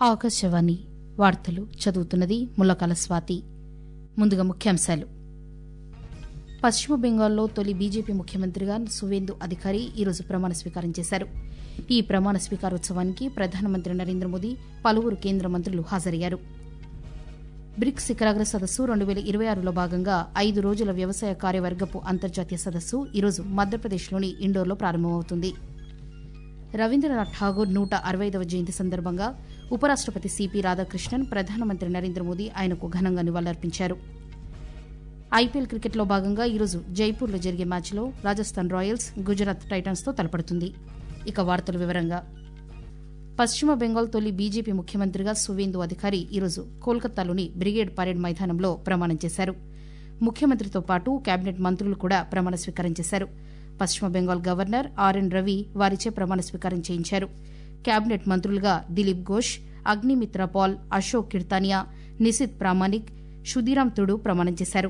ఆకాశవాణి వార్తలు చదువుతున్నది ముల్లకాల స్వాతి. ముందుగా ముఖ్యాంశాలు. పశ్చిమ బెంగాల్లో తొలి బీజేపీ ముఖ్యమంత్రిగా సువేందు అధికారి ఈరోజు ప్రమాణ స్వీకారం చేశారు. ఈ ప్రమాణ స్వీకారోత్సవానికి ప్రధానమంత్రి నరేంద్ర మోదీ, పలువురు కేంద్ర మంత్రులు హాజరయ్యారు. బ్రిక్స్ శిఖరాగ్ర సదస్సు 2026లో భాగంగా 5 రోజుల వ్యవసాయ కార్యవర్గపు అంతర్జాతీయ సదస్సు ఈరోజు మధ్యప్రదేశ్లోని ఇండోర్లో ప్రారంభమవుతుంది. రవీంద్రనాథ్ ఠాగూర్ 165వ జయంతి సందర్భంగా ఉపరాష్టపతి సిపి రాధాకృష్ణన్, ప్రధానమంత్రి నరేంద్ర మోదీ ఆయనకు ఘనంగా నివాళులర్పించారు. ఐపీఎల్ క్రికెట్లో భాగంగా ఈరోజు జైపూర్లో జరిగే మ్యాచ్లో రాజస్థాన్ రాయల్స్ గుజరాత్ టైటన్స్తో తలపడుతుంది. ఇక వార్తల వివరంగా. పశ్చిమ బెంగాల్ తొలి బీజేపీ ముఖ్యమంత్రిగా సువేందు అధికారి ఈరోజు కోల్కతాలోని బ్రిగేడ్ పరేడ్ మైదానంలో ప్రమాణం చేశారు. ముఖ్యమంత్రితో పాటు కేబినెట్ మంత్రులు కూడా ప్రమాణ స్వీకారం చేశారు. పశ్చిమ బెంగాల్ గవర్నర్ ఆర్ఎన్ రవి వారిచే ప్రమాణ స్వీకారం చేయించారు. కేబినెట్ మంత్రులుగా దిలీప్ ఘోష్, అగ్నిమిత్ర పాల్, అశోక్ కిర్తానియా, నిశిత్ ప్రామాణిక్, సుధీరామ్ తుడు ప్రమాణం చేశారు.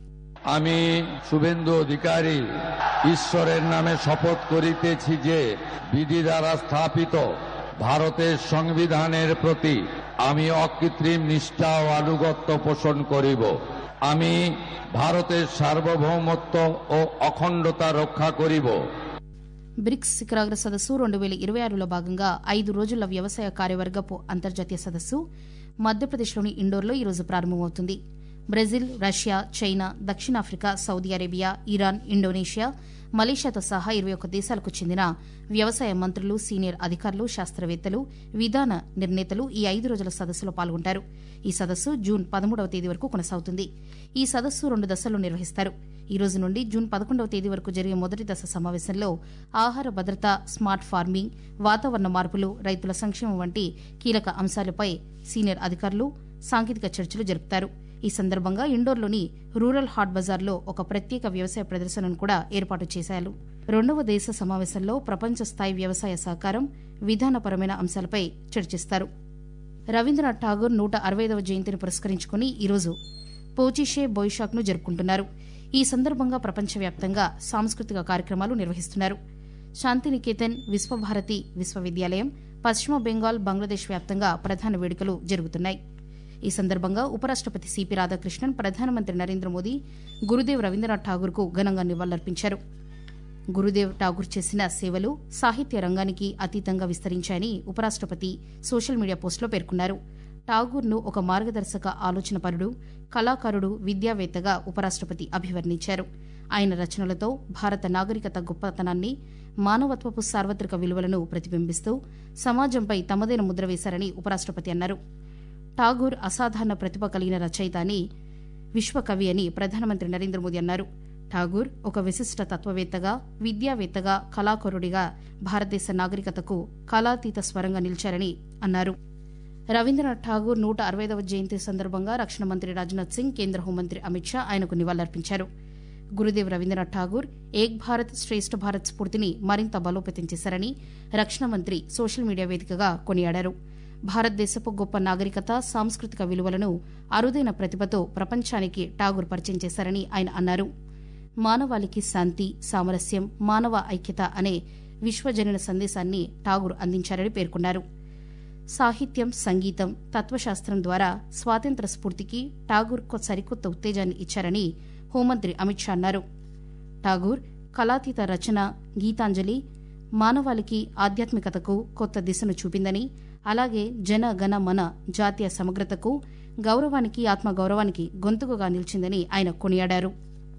আমি শুভেন্দু অধিকারী ঈশ্বরের নামে শপথ করিতেছি যে বিধি দ্বারা স্থাপিত ভারতের সংবিধানের প্রতি আমি অকৃত্রিম নিষ্ঠা ও আনুগত্য পোষণ করিব। আমি ভারতের সার্বভৌমত্ব ও অখণ্ডতা রক্ষা করিব। బ్రిక్స్ శిఖరాగ్ర సదస్సు 2026లో భాగంగా 5 రోజుల వ్యవసాయ కార్యవర్గపు అంతర్జాతీయ సదస్సు మధ్యప్రదేశ్లోని ఇండోర్లో ఈరోజు ప్రారంభమవుతుంది. బ్రెజిల్, రష్యా, చైనా, దక్షిణాఫ్రికా, సౌదీ అరేబియా, ఇరాన్, ఇండోనేషియా, మలేషియాతో సహా 21 దేశాలకు చెందిన వ్యవసాయ మంత్రులు, సీనియర్ అధికారులు, శాస్త్రవేత్తలు, విధాన నిర్ణేతలు ఈ 5 రోజుల సదస్సులో పాల్గొంటారు. ఈ సదస్సు జూన్ 13వ తేదీ వరకు కొనసాగుతుంది. ఈ సదస్సు 2 దశల్లో నిర్వహిస్తారు. ఈ రోజు నుండి జూన్ 11వ తేదీ వరకు జరిగే మొదటి దశ సమావేశంలో ఆహార భద్రత, స్మార్ట్ ఫార్మింగ్, వాతావరణ మార్పులు, రైతుల సంక్షేమం వంటి కీలక అంశాలపై సీనియర్ అధికారులు సాంకేతిక చర్చలు జరుపుతారు. ఈ సందర్భంగా ఇండోర్లోని రూరల్ హాట్ బజార్లో ఒక ప్రత్యేక వ్యవసాయ ప్రదర్శనను కూడా ఏర్పాటు చేశారు. 2వ దేశ సమావేశంలో ప్రపంచ స్థాయి వ్యవసాయ సహకారం, విధానపరమైన అంశాలపై చర్చిస్తారు. రవీంద్రనాథ్ ఠాగూర్ 165వ జయంతిని పురస్కరించుకుని ఈరోజు పోచిషే బొయిషాక్ను జరుపుకుంటున్నారు. ఈ సందర్భంగా ప్రపంచవ్యాప్తంగా సాంస్కృతిక కార్యక్రమాలు నిర్వహిస్తున్నారు. శాంతినికేతన్, విశ్వభారతి విశ్వవిద్యాలయం, పశ్చిమ బెంగాల్, బంగ్లాదేశ్ వ్యాప్తంగా ప్రధాన వేడుకలు జరుగుతున్నాయి. ఈ సందర్భంగా ఉపరాష్టపతి సిపి రాధాకృష్ణన్, ప్రధానమంత్రి నరేంద్ర మోదీ గురుదేవ్ రవీంద్రనాథ్ ఠాగూర్కు ఘనంగా నివాళులర్పించారు. గురుదేవ్ ఠాగూర్ చేసిన సేవలు సాహిత్య రంగానికి అతీతంగా విస్తరించాయని ఉపరాష్టపతి సోషల్ మీడియా పోస్టులో పేర్కొన్నారు. ఠాగూర్ను ఒక మార్గదర్శక ఆలోచనపరుడు, కళాకారుడు, విద్యావేత్తగా ఉపరాష్టపతి అభివర్ణించారు. ఆయన రచనలతో భారత నాగరికత గొప్పతనాన్ని, మానవత్వపు సార్వత్రిక విలువలను ప్రతిబింబిస్తూ సమాజంపై తమదైన ముద్ర వేశారని ఉపరాష్టపతి అన్నారు. ఠాగూర్ అసాధారణ ప్రతిభ కలిగిన రచయిత అని, విశ్వకవి అని ప్రధానమంత్రి నరేంద్ర మోదీ అన్నారు. ఠాగూర్ ఒక విశిష్ట తత్వవేత్తగా, విద్యావేత్తగా, కళాకారుడిగా భారతదేశ నాగరికతకు కళాతీత స్వరంగా నిలిచారని అన్నారు. రవీంద్రనాథ్ ఠాగూర్ 165వ జయంతి సందర్భంగా రక్షణ మంత్రి రాజ్నాథ్ సింగ్, కేంద్ర హోంమంత్రి అమిత్ షా ఆయనకు నివాళులర్పించారు. గురుదేవ్ రవీంద్రనాథ్ ఠాగూర్ ఏక్ భారత్ శ్రేష్ఠ భారత్ స్ఫూర్తిని మరింత బలోపేతం చేశారని రక్షణ మంత్రి సోషల్ మీడియా వేదికగా కొనియాడారు. భారతదేశపు గొప్ప నాగరికత, సాంస్కృతిక విలువలను అరుదైన ప్రతిభతో ప్రపంచానికి ఠాగూర్ పరిచయం చేశారని ఆయన అన్నారు. మానవాళికి శాంతి, సామరస్యం, మానవ ఐక్యత అనే విశ్వజనీన సందేశాన్ని ఠాగూర్ అందించారని పేర్కొన్నారు. సాహిత్యం, సంగీతం, తత్వశాస్త్రం ద్వారా స్వాతంత్ర్య స్ఫూర్తికి ఠాగూర్ సరికొత్త ఉత్తేజాన్ని ఇచ్చారని హోంమంత్రి అమిత్ షా అన్నారు. ఠాగూర్ కళాతీత రచన, గీతాంజలి మానవాళికి ఆధ్యాత్మికతకు కొత్త దిశను చూపిందని, అలాగే జన గణ మన జాతీయ సమగ్రతకు, గౌరవానికి, ఆత్మగౌరవానికి గొంతుకగా నిలిచిందని ఆయన కొనియాడారు.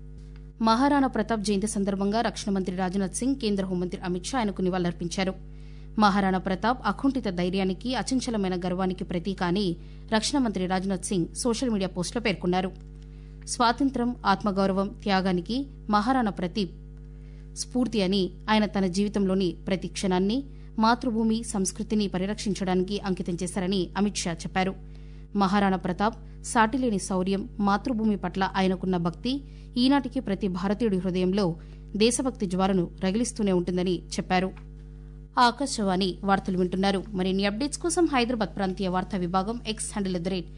మహారాణా ప్రతాప్ జయంతి సందర్భంగా రక్షణ మంత్రి రాజ్నాథ్ సింగ్, కేంద్ర హోంమంత్రి అమిత్ షా ఆయనకు నివాళులర్పించారు. మహారాణా ప్రతాప్ అకుంఠిత ధైర్యానికి, అచంచలమైన గర్వానికి ప్రతీక అని రక్షణ మంత్రి రాజ్నాథ్ సింగ్ సోషల్ మీడియా పోస్టులో పేర్కొన్నారు. స్వాతంత్ర్యం, ఆత్మగౌరవం, త్యాగానికి మహారాణా ప్రతాప్ స్ఫూర్తి అని ఆయన తన జీవితంలోని ప్రతి క్షణాన్ని మాతృభూమి, సంస్కృతిని పరిరక్షించడానికి అంకితం చేశారని అమిత్ షా చెప్పారు. మహారాణా ప్రతాప్ సాటిలేని శౌర్యం, మాతృభూమి పట్ల ఆయనకున్న భక్తి ఈనాటికి ప్రతి భారతీయుడి హృదయంలో దేశభక్తి జ్వాలను రగిలిస్తూనే ఉంటుందని చెప్పారు. ఆకాశవాణి వార్తలు వింటున్నారు. మరిన్ని అప్డేట్స్ కోసం హైదరాబాద్ ప్రాంతీయ వార్తా విభాగం ఎక్స్ హ్యాండిల్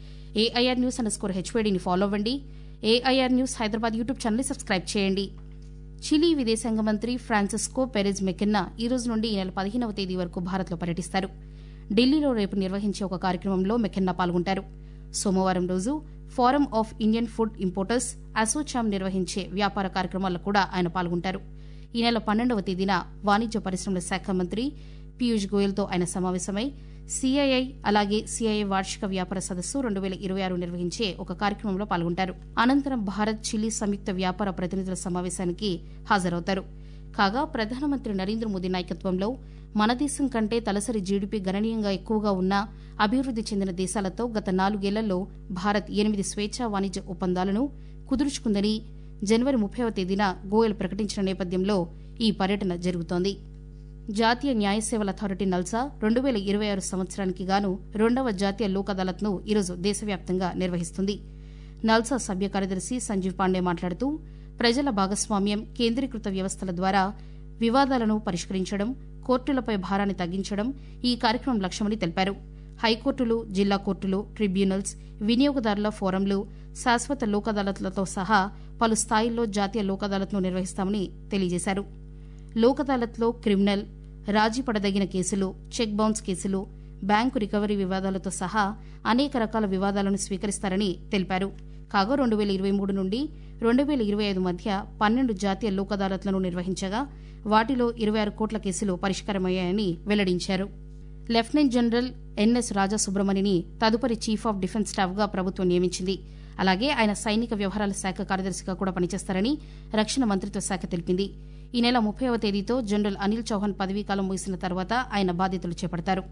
@AIR News_HYDని ఫాలో అవ్వండి. AIR న్యూస్ హైదరాబాద్ యూట్యూబ్ ఛానల్ని సబ్స్క్రైబ్ చేయండి. చిలీ విదేశాంగ మంత్రి ఫ్రాన్సిస్కో పెరెజ్ మెకెన్నా ఈ రోజు నుండి ఈ నెల 15వ తేదీ వరకు భారత్లో పర్యటిస్తారు. ఢిల్లీలో రేపు నిర్వహించే ఒక కార్యక్రమంలో మెకెన్నా పాల్గొంటారు. సోమవారం రోజు forum of Indian food importers ASSOCHAM నిర్వహించే వ్యాపార కార్యక్రమాల్లో కూడా ఆయన పాల్గొంటారు. ఈ నెల 12వ తేదీన వాణిజ్య పరిశ్రమల శాఖ మంత్రి పీయూష్ గోయల్తో ఆయన సమావేశమై సిఐఐ అలాగే సిఐఐ వార్షిక వ్యాపార సదస్సు 2026 నిర్వహించే ఒక కార్యక్రమంలో పాల్గొంటారు. అనంతరం భారత్ చిలీ సంయుక్త వ్యాపార ప్రతినిధుల సమావేశానికి హాజరవుతారు. కాగా ప్రధానమంత్రి నరేంద్ర మోదీ నాయకత్వంలో మన దేశం కంటే తలసరి జీడీపీ గణనీయంగా ఎక్కువగా ఉన్న అభివృద్ది చెందిన దేశాలతో గత 4 ఏళ్లలో భారత్ 8 స్వేచ్ఛా వాణిజ్య ఒప్పందాలను కుదుర్చుకుందని జనవరి 30వ తేదీన గోయల్ ప్రకటించిన నేపథ్యంలో ఈ పర్యటన జరుగుతోంది. జాతీయ న్యాయ సేవల అథారిటీ నల్సా 2026 సంవత్సరానికి గాను 2వ జాతీయ లోక్ అదాలత్ను ఈరోజు దేశవ్యాప్తంగా నిర్వహిస్తుంది. నల్సా సభ్య కార్యదర్శి సంజీవ్ పాండే మాట్లాడుతూ ప్రజల భాగస్వామ్యం, కేంద్రీకృత వ్యవస్థల ద్వారా వివాదాలను పరిష్కరించడం, కోర్టులపై భారాన్ని తగ్గించడం ఈ కార్యక్రమం లక్ష్యమని తెలిపారు. హైకోర్టులు, జిల్లా కోర్టులు, ట్రిబ్యునల్స్, వినియోగదారుల ఫోరంలు, శాశ్వత లోక్ అదాలత్లతో సహా పలు స్థాయిల్లో జాతీయ లోక్ అదాలత్ను నిర్వహిస్తామని తెలియజేశారు. లోక్ అదాలత్లో క్రిమినల్, రాజీ పడదగిన కేసులు, చెక్ బౌన్స్ కేసులు, బ్యాంకు రికవరీ వివాదాలతో సహా అనేక రకాల వివాదాలను స్వీకరిస్తారని తెలిపారు. కాగా 2023 నుండి 2025 మధ్య 12 జాతీయ లోక్ అదాలత్లను నిర్వహించగా వాటిలో 26 కోట్ల కేసులు పరిష్కారమయ్యాయని వెల్లడించారు. లెఫ్టినెంట్ జనరల్ ఎన్ఎస్ రాజా సుబ్రమణిని తదుపరి చీఫ్ ఆఫ్ డిఫెన్స్ స్టాఫ్గా ప్రభుత్వం నియమించింది. అలాగే ఆయన సైనిక వ్యవహారాల శాఖ కార్యదర్శిగా కూడా పనిచేస్తారని రక్షణ మంత్రిత్వ శాఖ తెలిపింది. ఈ నెల 30వ తేదీతో జనరల్ అనిల్ చౌహాన్ పదవీకాలం ముగిసిన తర్వాత ఆయన బాధ్యతలు చేపడతారు.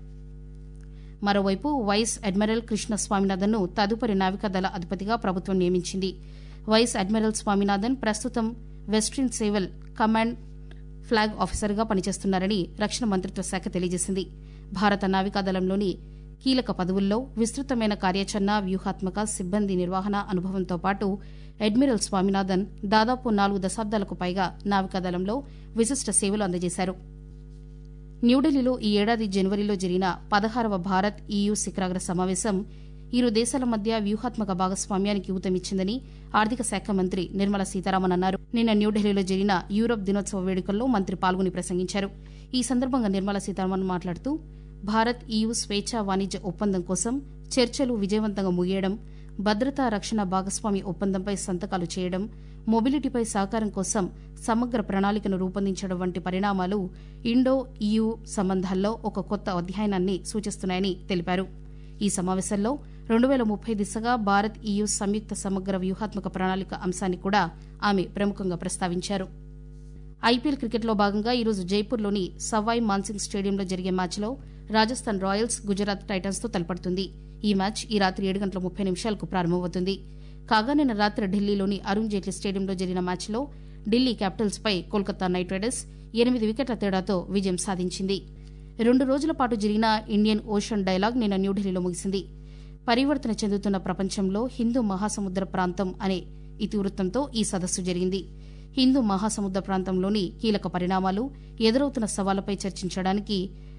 మరోవైపు వైస్ అడ్మిరల్ కృష్ణ స్వామినాథన్ను తదుపరి నావికాదళ అధిపతిగా ప్రభుత్వం నియమించింది. వైస్ అడ్మిరల్ స్వామినాథన్ ప్రస్తుతం వెస్ట్రిన్ సేవల్ కమాండ్ ఫ్లాగ్ ఆఫీసర్గా పనిచేస్తున్నారని రక్షణ మంత్రిత్వ శాఖ తెలియజేసింది. భారత నావికాదళంలోని కీలక పదవుల్లో విస్తృతమైన కార్యాచరణ, వ్యూహాత్మక, సిబ్బంది నిర్వహణ అనుభవంతో పాటు అడ్మిరల్ స్వామినాథన్ దాదాపు 4 దశాబ్దాలకు పైగా నావికాదళంలో విశిష్ట సేవలు అందజేశారు. న్యూఢిల్లీలో ఈ ఏడాది జనవరిలో జరిగిన 16వ భారత్ EU శిఖరాగ్ర సమావేశం ఇరు దేశాల మధ్య వ్యూహాత్మక భాగస్వామ్యానికి ఊతమిచ్చిందని ఆర్థిక శాఖ మంత్రి నిర్మలా సీతారామన్ అన్నారు. నిన్న న్యూఢిల్లీలో జరిగిన యూరప్ దినోత్సవ వేడుకల్లో మంత్రి పాల్గొని ప్రసంగించారు. ఈ సందర్భంగా నిర్మలా సీతారామన్ మాట్లాడుతూ భారత్ EU స్వేచ్ఛా వాణిజ్య ఒప్పందం కోసం చర్చలు విజయవంతంగా ముగియడం, భద్రతా రక్షణ భాగస్వామ్య ఒప్పందంపై సంతకాలు చేయడం, మొబిలిటీపై సహకారం కోసం సమగ్ర ప్రణాళికను రూపొందించడం వంటి పరిణామాలు ఇండో EU సంబంధాల్లో ఒక కొత్త అధ్యాయాన్ని సూచిస్తున్నాయని తెలిపారు. ఈ సమావేశంలో 2030 దిశగా భారత్ EU సంయుక్త సమగ్ర వ్యూహాత్మక ప్రణాళిక అంశాన్ని కూడా ఆమె ప్రముఖంగా ప్రస్తావించారు. ఐపీఎల్ క్రికెట్లో భాగంగా ఈరోజు జైపూర్లోని సవాయ్ మాన్సింగ్ స్టేడియంలో జరిగే మ్యాచ్లో రాజస్థాన్ రాయల్స్ గుజరాత్ టైటన్స్తో తలపడుతుంది. ఈ మ్యాచ్ ఈ రాత్రి 7:30 ప్రారంభమవుతుంది. కాగా నిన్న రాత్రి ఢిల్లీలోని అరుణ్ జైట్లీ స్టేడియంలో జరిగిన మ్యాచ్లో ఢిల్లీ క్యాపిటల్స్పై కోల్కతా నైట్ రైడర్స్ 8 వికెట్ల తేడాతో విజయం సాధించింది. 2 రోజుల పాటు జరిగిన ఇండియన్ ఓషన్ డైలాగ్ నిన్న న్యూఢిల్లీలో ముగిసింది. పరివర్తన చెందుతున్న ప్రపంచంలో హిందూ మహాసముద్ర ప్రాంతం అనే ఇతివృత్తంతో ఈ సదస్సు జరిగింది. హిందూ మహాసముద్ర ప్రాంతంలోని కీలక పరిణామాలు, ఎదురవుతున్న సవాళ్లపై చర్చించడానికి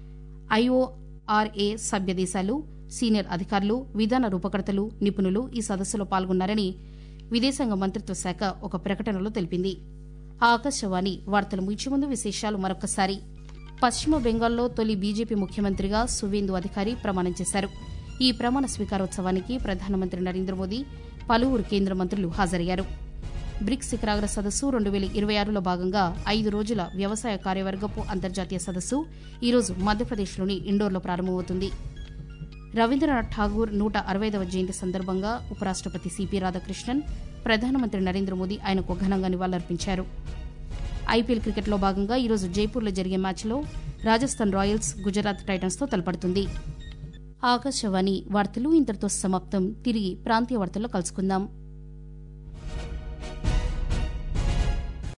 IORA సభ్య దేశాలు, సీనియర్ అధికారులు, విధాన రూపకర్తలు, నిపుణులు ఈ సదస్సులో పాల్గొన్నారని విదేశాంగ మంత్రిత్వ శాఖ ఒక ప్రకటనలో తెలిపింది. ఆకాశవాణి వార్తలు ముగించే ముందు విశేషాలు మరొకసారి. పశ్చిమ బెంగాల్లో తొలి బీజేపీ ముఖ్యమంత్రిగా సువేందు అధికారి ప్రమాణం చేశారు. ఈ ప్రమాణ స్వీకారోత్సవానికి ప్రధానమంత్రి నరేంద్ర మోదీ, పలువురు కేంద్ర మంత్రులు హాజరయ్యారు. బ్రిక్స్ శిఖరాగ్ర సదస్సు 2026లో భాగంగా 5 రోజుల వ్యవసాయ కార్యవర్గపు అంతర్జాతీయ సదస్సు ఈరోజు మధ్యప్రదేశ్లోని ఇండోర్లో ప్రారంభమవుతుంది. రవీంద్రనాథ్ ఠాగూర్ 165వ జయంతి సందర్భంగా ఉపరాష్టపతి సిపి రాధాకృష్ణన్, ప్రధానమంత్రి నరేంద్ర మోదీ ఆయనకు ఘనంగా నివాళులర్పించారు. ఐపీఎల్ క్రికెట్లో భాగంగా ఈరోజు జైపూర్లో జరిగే మ్యాచ్లో రాజస్థాన్ రాయల్స్ గుజరాత్ టైటన్స్తో తలపడుతుంది. ఆకాశవాణి వార్తలు ఇంతటితో సమాప్తం. తిరిగి ప్రాంతీయ వార్తల్లో కలుసుకుందాం.